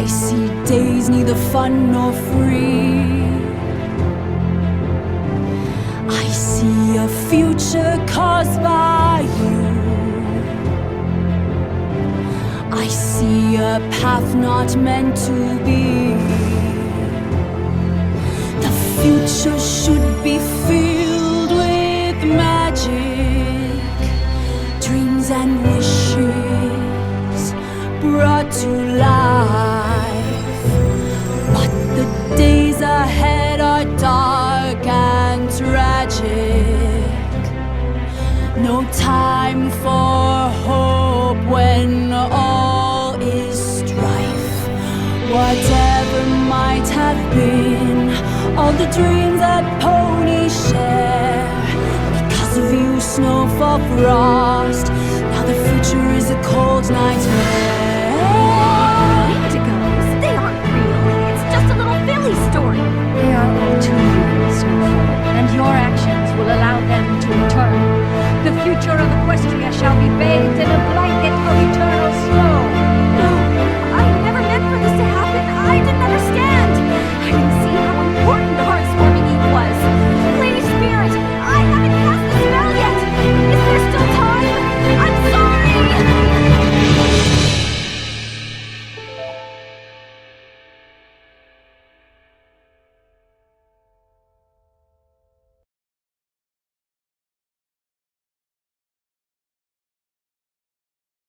I see days neither fun nor free. I see a future caused by you. I see a path not meant to be. The future should be filled with magic, dreams and wishes brought to life. But the days ahead are dark and tragic. No time for hope when all is strife. Whatever might have been, all the dreams that ponies share, because of you, snowfall, frost, now the future is a cold nightmare.